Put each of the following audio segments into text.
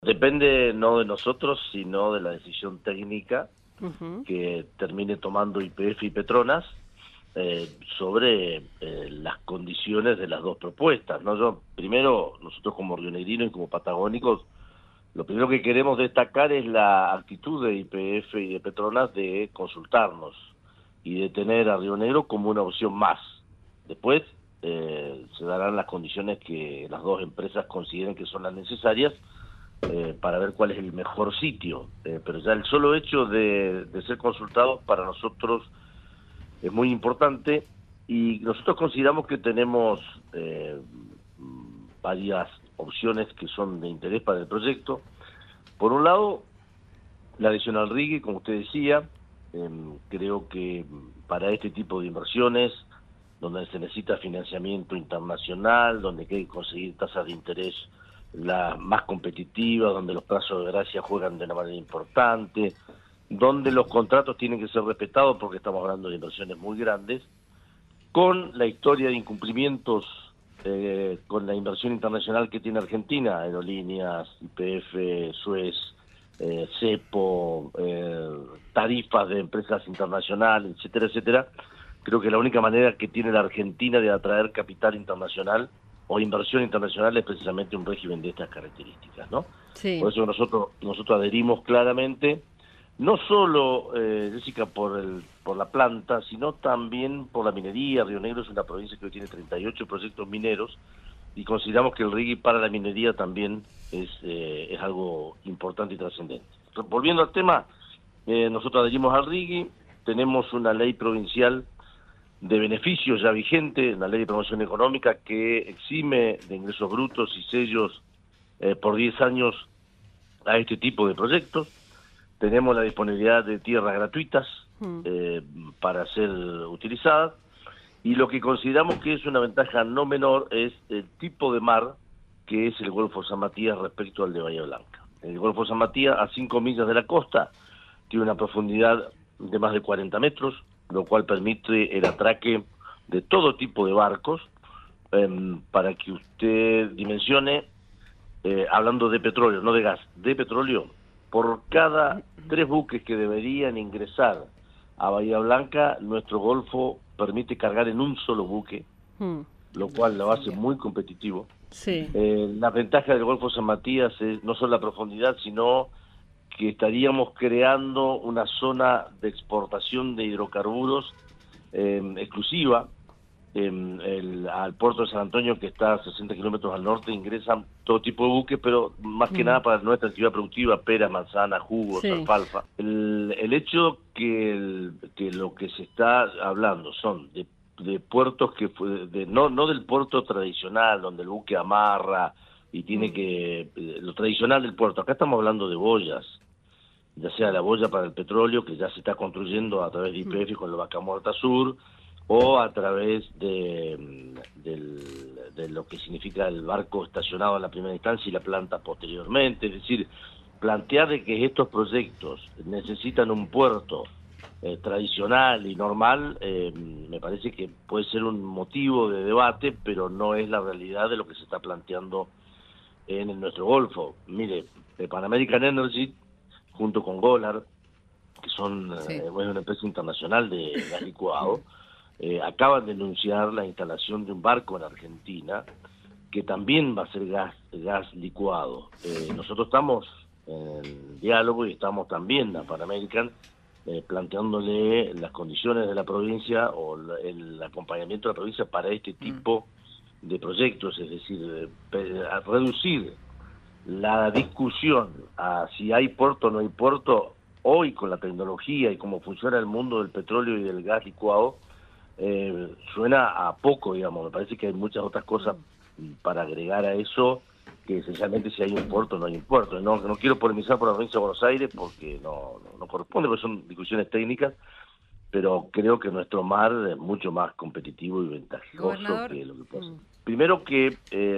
Depende no de nosotros, sino de la decisión técnica Ujú. que termine tomando YPF y Petronas sobre las condiciones de las dos propuestas, ¿no? Primero, nosotros como rionegrinos y como patagónicos, lo primero que queremos destacar es la actitud de YPF y de Petronas de consultarnos y de tener a Río Negro como una opción más. Después se darán las condiciones que las dos empresas consideren que son las necesarias para ver cuál es el mejor sitio. Pero ya el solo hecho de ser consultados para nosotros es muy importante y nosotros consideramos que tenemos varias opciones que son de interés para el proyecto. Por un lado, la adhesión al RIGI, como usted decía, creo que para este tipo de inversiones, donde se necesita financiamiento internacional, donde hay que conseguir tasas de interés las más competitivas, donde los plazos de gracia juegan de una manera importante, donde los contratos tienen que ser respetados porque estamos hablando de inversiones muy grandes, con la historia de incumplimientos con la inversión internacional que tiene Argentina, aerolíneas, YPF, Suez, CEPO, tarifas de empresas internacionales, etcétera, etcétera. Creo que la única manera que tiene la Argentina de atraer capital internacional o inversión internacional es precisamente un régimen de estas características, ¿no? Sí. Por eso nosotros adherimos claramente, no solo, Jessica, por la planta, sino también por la minería. Río Negro es una provincia que hoy tiene 38 proyectos mineros y consideramos que el RIGI para la minería también es algo importante y trascendente. Volviendo al tema, nosotros adherimos al RIGI, tenemos una ley provincial de beneficios ya vigente, una ley de promoción económica que exime de ingresos brutos y sellos por 10 años a este tipo de proyectos. Tenemos la disponibilidad de tierras gratuitas Mm. para ser utilizadas, y lo que consideramos que es una ventaja no menor es el tipo de mar que es el Golfo San Matías respecto al de Bahía Blanca. El Golfo San Matías, a 5 millas de la costa, tiene una profundidad de más de 40 metros, lo cual permite el atraque de todo tipo de barcos. Para que usted dimensione, hablando de petróleo, no de gas, de petróleo, por cada 3 buques que deberían ingresar a Bahía Blanca, nuestro Golfo permite cargar en un solo buque, Mm. lo cual lo hace muy competitivo. Sí. La ventaja del Golfo San Matías es no solo la profundidad, sino que estaríamos creando una zona de exportación de hidrocarburos exclusiva. Al puerto de San Antonio, que está a 60 kilómetros al norte, ingresan todo tipo de buques, pero más que Mm. nada para nuestra actividad productiva: peras, manzanas, jugos, Sí. alfalfa. El hecho que lo que se está hablando son de puertos que no del puerto tradicional, donde el buque amarra y tiene Mm. que lo tradicional del puerto. Acá estamos hablando de boyas, ya sea la boya para el petróleo, que ya se está construyendo a través de Mm. YPF con la Vaca Muerta Sur, o a través de lo que significa el barco estacionado en la primera instancia y la planta posteriormente. Es decir, plantear de que estos proyectos necesitan un puerto tradicional y normal, me parece que puede ser un motivo de debate, pero no es la realidad de lo que se está planteando nuestro Golfo. Mire, Pan American Energy, junto con Golar, que son Sí. una empresa internacional de gas licuado, acaban de anunciar la instalación de un barco en Argentina que también va a ser gas licuado. Nosotros estamos en diálogo y estamos también a Pan American planteándole las condiciones de la provincia o el acompañamiento de la provincia para este tipo de proyectos, es decir, a reducir la discusión a si hay puerto o no hay puerto. Hoy, con la tecnología y cómo funciona el mundo del petróleo y del gas licuado, suena a poco, digamos. Me parece que hay muchas otras cosas para agregar a eso, que esencialmente si hay un puerto o no hay un puerto. No quiero polemizar por la provincia de Buenos Aires porque no corresponde, porque son discusiones técnicas, pero creo que nuestro mar es mucho más competitivo y ventajoso Gobernador. que lo que pasa. Mm. Primero que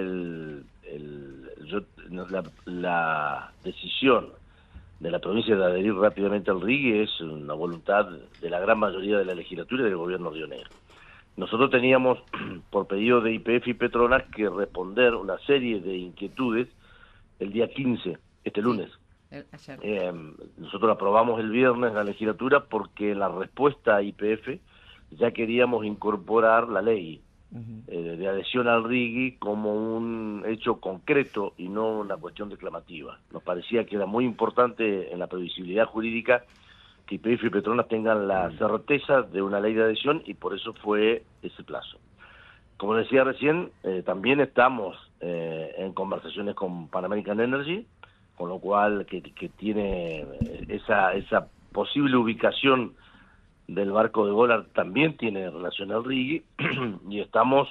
la decisión de la provincia de adherir rápidamente al RIGI es una voluntad de la gran mayoría de la legislatura y del gobierno rionegro. Nosotros teníamos, por pedido de YPF y Petronas, que responder una serie de inquietudes el día 15 este lunes. Ayer. Nosotros aprobamos el viernes la legislatura porque la respuesta a YPF ya queríamos incorporar la ley de adhesión al RIGI como un hecho concreto y no una cuestión declamativa. Nos parecía que era muy importante en la previsibilidad jurídica que YPF y Petronas tengan la certeza de una ley de adhesión y por eso fue ese plazo. Como decía recién, también estamos en conversaciones con Pan American Energy, con lo cual que tiene esa posible ubicación del barco de Golar también tiene relación al RIGI y estamos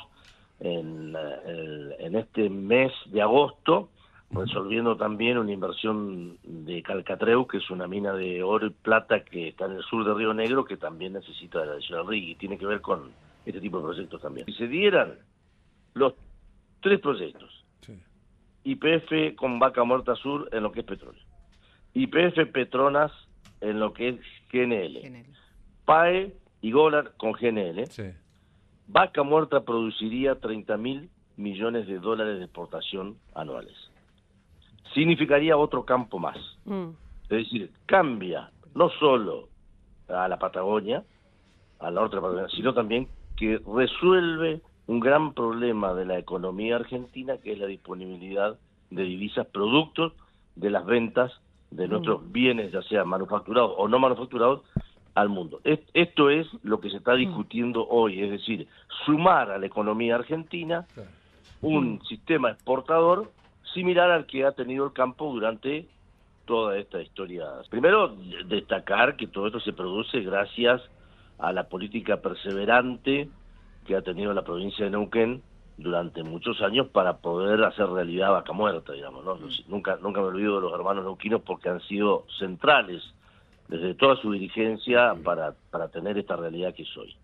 en este mes de agosto resolviendo también una inversión de Calcatreu, que es una mina de oro y plata que está en el sur de Río Negro, que también necesita de la adhesión al RIGI, tiene que ver con este tipo de proyectos también. Si se dieran los 3 proyectos, sí. YPF con Vaca Muerta Sur en lo que es petróleo, YPF Petronas en lo que es GNL. PAE y Golar con GNL, sí. Vaca Muerta produciría 30.000 millones de dólares de exportación anuales. Significaría otro campo más. Es decir, cambia no solo a la Patagonia, al norte de la Patagonia, sino también que resuelve un gran problema de la economía argentina, que es la disponibilidad de divisas productos de las ventas de nuestros bienes, ya sea manufacturados o no manufacturados, al mundo. Esto es lo que se está discutiendo hoy, es decir, sumar a la economía argentina un sistema exportador similar al que ha tenido el campo durante toda esta historia. Primero, destacar que todo esto se produce gracias a la política perseverante que ha tenido la provincia de Neuquén durante muchos años para poder hacer realidad Vaca Muerta, digamos, ¿no? Nunca me olvido de los hermanos neuquinos porque han sido centrales desde toda su dirigencia para tener esta realidad que es hoy.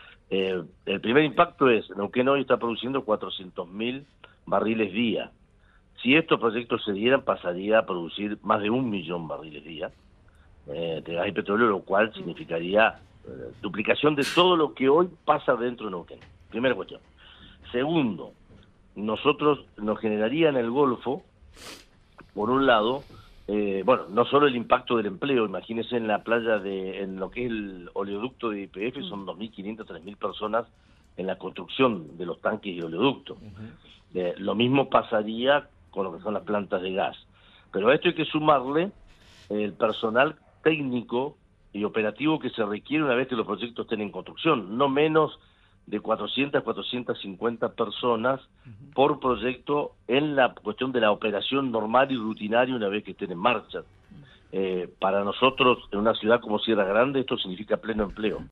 El primer impacto es, Neuquén hoy está produciendo 400.000 barriles día. Si estos proyectos se dieran, pasaría a producir más de 1 millón barriles día de gas y petróleo, lo cual significaría duplicación de todo lo que hoy pasa dentro de Neuquén. Primera cuestión. Segundo, nosotros nos generaría en el Golfo, por un lado, no solo el impacto del empleo, imagínense en la playa en lo que es el oleoducto de YPF, son 2.500, 3.000 personas en la construcción de los tanques y oleoductos. Lo mismo pasaría con lo que son las plantas de gas. Pero a esto hay que sumarle el personal técnico y operativo que se requiere una vez que los proyectos estén en construcción, no menos de 400, 450 personas por proyecto en la cuestión de la operación normal y rutinaria una vez que estén en marcha. Para nosotros, en una ciudad como Sierra Grande, esto significa pleno empleo.